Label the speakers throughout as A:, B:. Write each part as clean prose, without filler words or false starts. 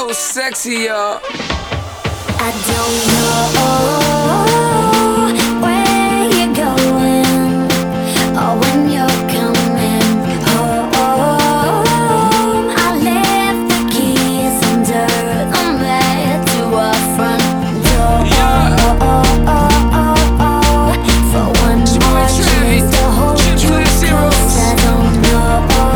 A: so sexy, y'all.
B: I don't know where you're going or when you're coming home. I left the keys under the bed to our front door. For one more chance to hold you close. I don't know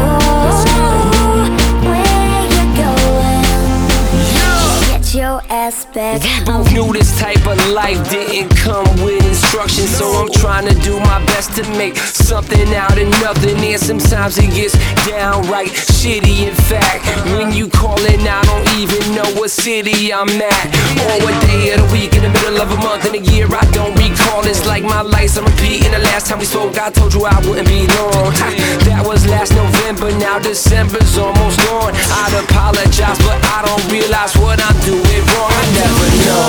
B: where you're going. Get your ass back
A: We
B: home.
A: both knew this type of life didn't come with instructions, so I'm trying to do my best to make something out of nothing. And sometimes it gets downright shitty. In fact, when you callin', I don't even know what city I'm at or what day of the week, in the middle of a month, in a year I don't recall. It's like my life's on repeat, and the last time we spoke I told you I wouldn't be long. That was last November, now December's almost gone. I'd apologize, but I don't realize what I'm doing wrong. I never know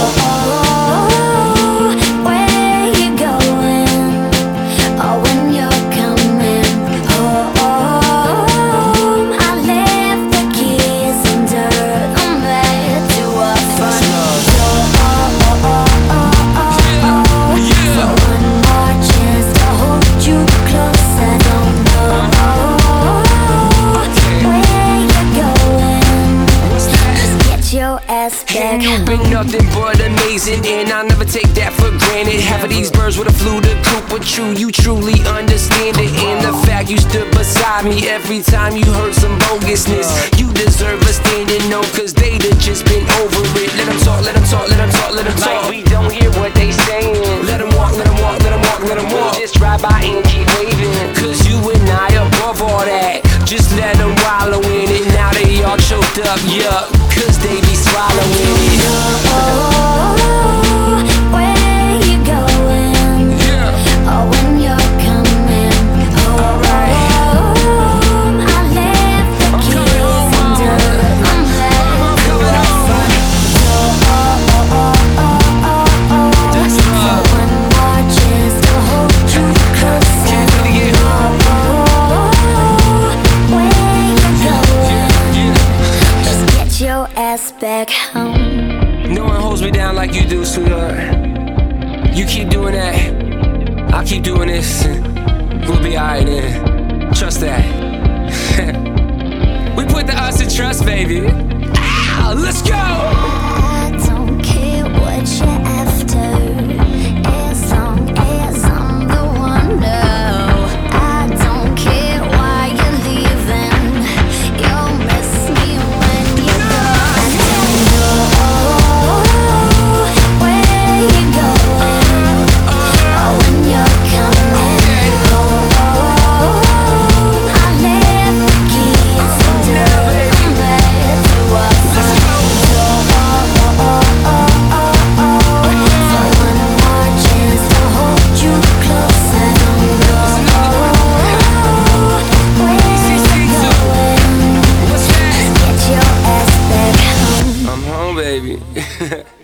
B: where you're going or when you're coming home. I left the keys under the bed to our front door. For one more chance to hold you close. I don't know where you're going. Just get your ass back
A: You've been
B: home.
A: nothing but amazing, and I'll never take that for granted. Half of these birds would've flew the coop with you truly understand it. And the fact you stood beside me every time you heard some bogusness, you deserve a standing no, cause they'd have just been over it. Let them talk, let them talk, let them talk, let them talk. Like we don't hear what they saying. Let them walk, let them walk, let them walk, let them walk. Just drive by and keep waving, cause you and I above all that. Just let them wallow in it. Now they all choked up, yup, cause they be swallowing it.
B: Where you going or when you're coming home. I left the keys under the bed to our front door. For one more chance to hold you close. I don't know where you're going. Just get your ass back home.
A: No one holds me down like you do, sweetheart. You keep doing that, I'll keep doing this, and we'll be alright then. Trust that. We put the us in trust, baby. Ow, let's go!
B: I don't care what you're after, as long as I'm the one. No, I don't care why you're leaving. You'll miss me when you go. I don't know where you're going or when you're coming home. I left the keys under the bed to our front door. For one more chance to hold you close. I don't know where you're going. Just get your ass back home.
A: I'm home, baby.